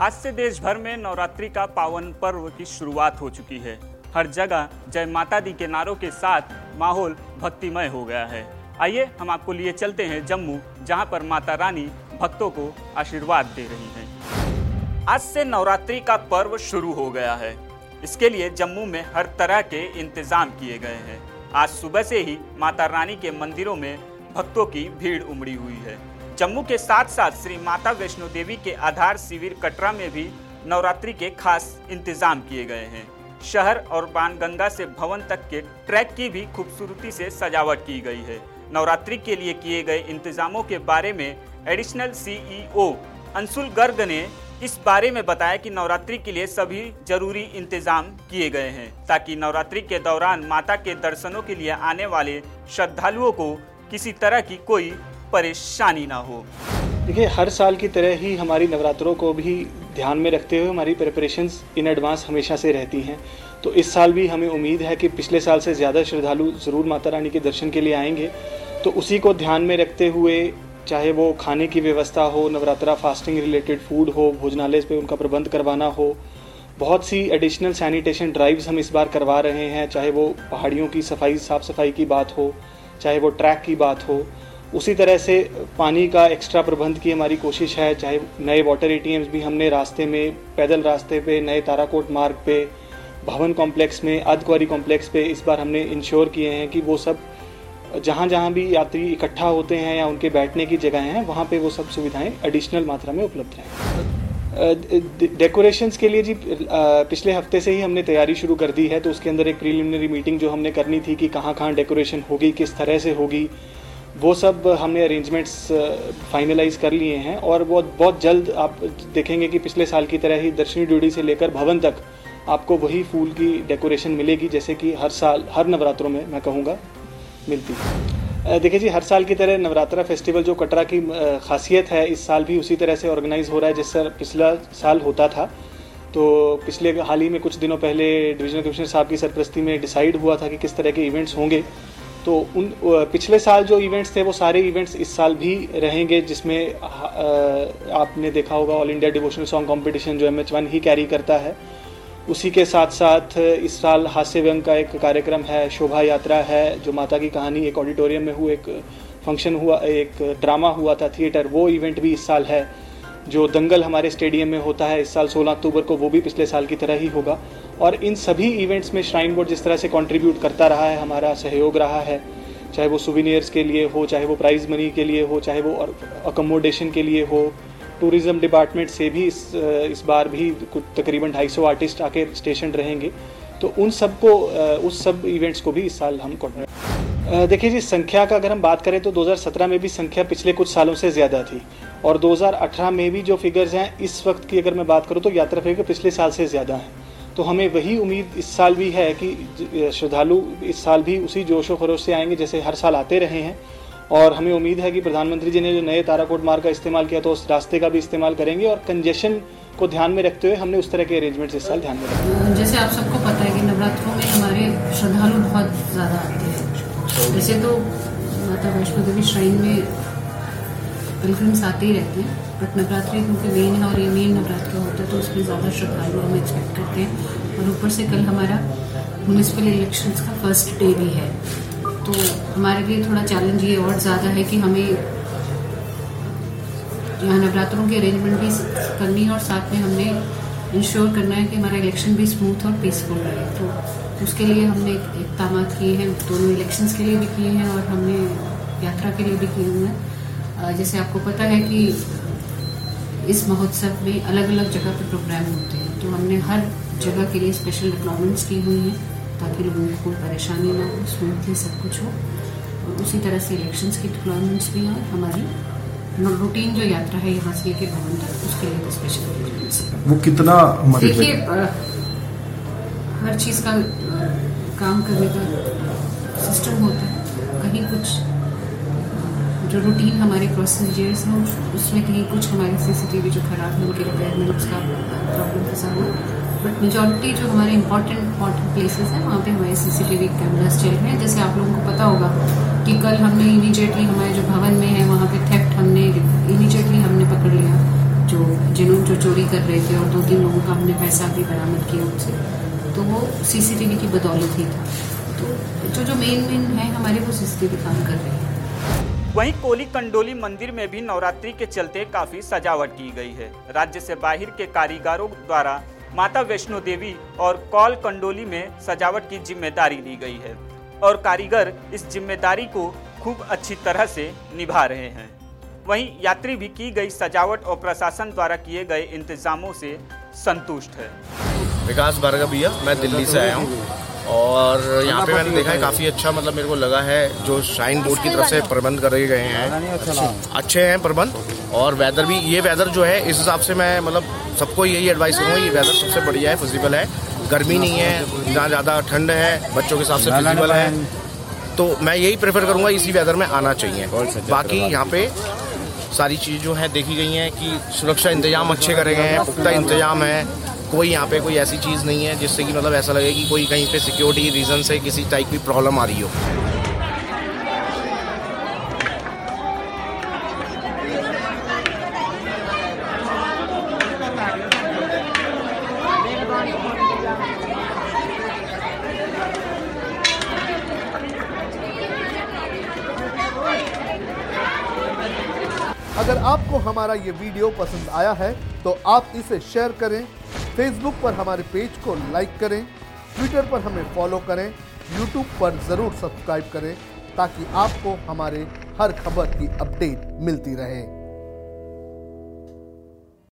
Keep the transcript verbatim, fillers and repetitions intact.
आज से देश भर में नवरात्रि का पावन पर्व की शुरुआत हो चुकी है। हर जगह जय माता दी के नारों के साथ माहौल भक्तिमय हो गया है। आइए हम आपको लिए चलते हैं जम्मू, जहां पर माता रानी भक्तों को आशीर्वाद दे रही हैं। आज से नवरात्रि का पर्व शुरू हो गया है। इसके लिए जम्मू में हर तरह के इंतजाम किए गए हैं। आज सुबह से ही माता रानी के मंदिरों में भक्तों की भीड़ उमड़ी हुई है। जम्मू के साथ साथ श्री माता वैष्णो देवी के आधार शिविर कटरा में भी नवरात्रि के खास इंतजाम किए गए हैं। शहर और बाणगंगा से भवन तक के ट्रैक की भी खूबसूरती से सजावट की गई है। नवरात्रि के लिए किए गए इंतजामों के बारे में एडिशनल सीईओ अंशुल गर्ग ने इस बारे में बताया कि नवरात्रि के लिए सभी जरूरी इंतजाम किए गए हैं ताकि नवरात्रि के दौरान माता के दर्शनों के लिए आने वाले श्रद्धालुओं को किसी तरह की कोई परेशानी ना हो। देखिए, हर साल की तरह ही हमारी नवरात्रों को भी ध्यान में रखते हुए हमारी प्रिपरेशंस इन एडवांस हमेशा से रहती हैं। तो इस साल भी हमें उम्मीद है कि पिछले साल से ज़्यादा श्रद्धालु ज़रूर माता रानी के दर्शन के लिए आएंगे। तो उसी को ध्यान में रखते हुए, चाहे वो खाने की व्यवस्था हो, नवरात्रा फास्टिंग रिलेटेड फूड हो, भोजनालय पे उनका प्रबंध करवाना हो, बहुत सी एडिशनल सैनिटेशन ड्राइव्स हम इस बार करवा रहे हैं। चाहे वो पहाड़ियों की सफाई साफ़ सफाई की बात हो, चाहे वो ट्रैक की बात हो, उसी तरह से पानी का एक्स्ट्रा प्रबंध की हमारी कोशिश है। चाहे नए वाटर एटीएम्स भी हमने रास्ते में, पैदल रास्ते पे, नए ताराकोट मार्ग पे, भवन कॉम्प्लेक्स में, अर्धकुंवारी कॉम्प्लेक्स पे इस बार हमने इंश्योर किए हैं कि वो सब जहाँ जहाँ भी यात्री इकट्ठा होते हैं या उनके बैठने की जगह हैं, वहाँ पे वो सब सुविधाएं एडिशनल मात्रा में उपलब्ध रहें। डेकोरेशंस के लिए जी पिछले हफ्ते से ही हमने तैयारी शुरू कर दी है। तो उसके अंदर एक प्रीलिमिनरी मीटिंग जो हमने करनी थी कि कहाँ कहाँ डेकोरेशन होगी, किस तरह से होगी, वो सब हमने अरेंजमेंट्स फाइनलाइज कर लिए हैं। और बहुत बहुत जल्द आप देखेंगे कि पिछले साल की तरह ही दर्शनी ड्यूटी से लेकर भवन तक आपको वही फूल की डेकोरेशन मिलेगी जैसे कि हर साल, हर नवरात्रों में मैं कहूँगा मिलती है। देखिए जी, हर साल की तरह नवरात्रा फेस्टिवल जो कटरा की खासियत है, इस साल भी उसी तरह से ऑर्गेनाइज हो रहा है जैसा पिछला साल होता था। तो पिछले हाल ही में कुछ दिनों पहले डिविजनल कमिश्नर साहब की सरपरस्ती में डिसाइड हुआ था कि किस तरह के इवेंट्स होंगे। तो उन पिछले साल जो इवेंट्स थे वो सारे इवेंट्स इस साल भी रहेंगे, जिसमें आपने देखा होगा all India devotional song competition जो एम एच वन ही कैरी करता है। उसी के साथ साथ इस साल हास्य व्यंग का एक कार्यक्रम है, शोभा यात्रा है, जो माता की कहानी एक ऑडिटोरियम में हुआ, एक फंक्शन हुआ, एक ड्रामा हुआ था थिएटर, वो इवेंट भी इस साल है। जो दंगल हमारे स्टेडियम में होता है इस साल सोलह अक्टूबर को, वो भी पिछले साल की तरह ही होगा। और इन सभी इवेंट्स में श्राइन बोर्ड जिस तरह से कंट्रीब्यूट करता रहा है, हमारा सहयोग रहा है, चाहे वो सुविनियर्स के लिए हो, चाहे वो प्राइज़ मनी के लिए हो, चाहे वो अकोमोडेशन के लिए हो। टूरिज़्म डिपार्टमेंट से भी इस इस बार भी कुछ तकरीबन ढाई सौ आर्टिस्ट आके स्टेशन रहेंगे। तो उन सब को, उस सब इवेंट्स को भी इस साल हम कोऑर्डिनेट। देखिए जी, संख्या का अगर हम बात करें तो दो हज़ार सत्रह में भी संख्या पिछले कुछ सालों से ज़्यादा थी, और दो हज़ार अठारह में भी जो फिगर्स हैं इस वक्त की अगर मैं बात करूं तो यात्रा फिगर पिछले साल से ज़्यादा हैं। तो हमें वही उम्मीद इस साल भी है कि श्रद्धालु इस साल भी उसी जोशो खरोश से आएंगे जैसे हर साल आते रहे हैं। और हमें उम्मीद है कि प्रधानमंत्री जी ने जो नए ताराकोट मार्ग का इस्तेमाल किया तो उस रास्ते का भी इस्तेमाल करेंगे। और कंजेशन को ध्यान में रखते हुए हमने उस तरह के अरेंजमेंट्स इस साल ध्यान में रखे। जैसे आप सबको पता है कि नवरात्रों में हमारे श्रद्धालु बहुत ज़्यादा आते हैं। वैसे तो माता वैष्णो देवी श्राइन में पिलग्रिम्स आते ही रहते हैं, बट नवरात्रि क्योंकि मेन है और ये मेन नवरात्र होता है तो उसमें ज़्यादा श्रद्धालु हम एक्सपेक्ट करते हैं। और ऊपर से कल हमारा म्यूनिसिपल इलेक्शंस का फर्स्ट डे भी है, तो हमारे लिए थोड़ा चैलेंज ये और ज़्यादा है कि हमें यहाँ नवरात्रों की अरेंजमेंट भी करनी है और साथ में हमने इंश्योर करना है कि हमारा इलेक्शन भी स्मूथ और पीसफुल रहे। तो उसके लिए हमने इक़दाम किए हैं, दोनों इलेक्शंस के लिए भी किए हैं और हमने यात्रा के लिए भी किए हुए हैं। जैसे आपको पता है कि इस महोत्सव में अलग अलग जगह पे प्रोग्राम होते हैं, तो हमने हर जगह के लिए स्पेशल डिप्लॉयमेंट्स की हुई हैं ताकि लोगों को कोई परेशानी ना हो, स्मूथली सब कुछ हो। और उसी तरह से इलेक्शंस की डिप्लॉयमेंट्स भी हैं। हमारी रूटीन जो यात्रा है यहाँ से लेके भवन तक, उसके लिए स्पेशल अरेंजमेंट्स हैं। वो कितना देखिए, हर चीज़ का काम करने का सिस्टम होता है। कहीं कुछ जो रूटीन हमारे प्रोसीजर्स हैं उसमें कहीं कुछ हमारे सीसीटीवी जो खराब है उनके रिपेयरमेंट्स का प्रॉब्लम फंसा हुआ, बट मेजॉरिटी जो हमारे इंपॉर्टेंट इंपॉर्टेंट प्लेसेस हैं वहाँ पे हमारे सीसीटीवी कैमरास चल रहे हैं। जैसे आप लोगों को पता होगा कि कल हमने इमीडिएटली हमारे जो भवन में है वहाँ पे थेफ्ट हमने इमीडिएटली हमने पकड़ लिया, जो जिन्होंने जो चोरी कर रहे थे और दो तीन लोगों का हमने पैसा भी बरामद किया उनसे, तो वो सीसीटीवी की बदौलत ही था। तो जो जो मेन मेन है हमारे वो सीसीटीवी काम कर रहे हैं। वहीं कोली कंडोली मंदिर में भी नवरात्रि के चलते काफी सजावट की गई है। राज्य से बाहर के कारीगरों द्वारा माता वैष्णो देवी और कौल कंडोली में सजावट की जिम्मेदारी ली गई है और कारीगर इस जिम्मेदारी को खूब अच्छी तरह से निभा रहे हैं। वहीं यात्री भी की गई सजावट और प्रशासन द्वारा किए गए इंतजामों से संतुष्ट है। विकास भार्गव भैया, मैं दिल्ली से आया हूँ और यहाँ पे मैंने देखा है काफ़ी अच्छा, मतलब मेरे को लगा है जो श्राइन बोर्ड की तरफ से प्रबंध करे गए हैं अच्छे हैं प्रबंध। और वेदर भी, ये वेदर जो है इस हिसाब से मैं मतलब सबको यही एडवाइस करूँगा, ये वेदर सबसे बढ़िया है, फिजिबल है, गर्मी नहीं है, ना ज़्यादा ठंड है, बच्चों के हिसाब से फिजिबल है, तो मैं यही प्रेफर करूँगा, इसी वेदर में आना चाहिए। बाकी यहाँ पे सारी चीज़ जो है देखी गई हैं कि सुरक्षा इंतजाम अच्छे करे गए हैं, पुख्ता इंतजाम है, कोई यहाँ पे कोई ऐसी चीज़ नहीं है जिससे कि मतलब ऐसा लगे कि कोई कहीं पे सिक्योरिटी रीज़न से किसी टाइप की प्रॉब्लम आ रही हो। अगर आपको हमारा ये वीडियो पसंद आया है तो आप इसे शेयर करें, फेसबुक पर हमारे पेज को लाइक करें, ट्विटर पर हमें फॉलो करें, यूट्यूब पर ज़रूर सब्सक्राइब करें ताकि आपको हमारे हर खबर की अपडेट मिलती रहे।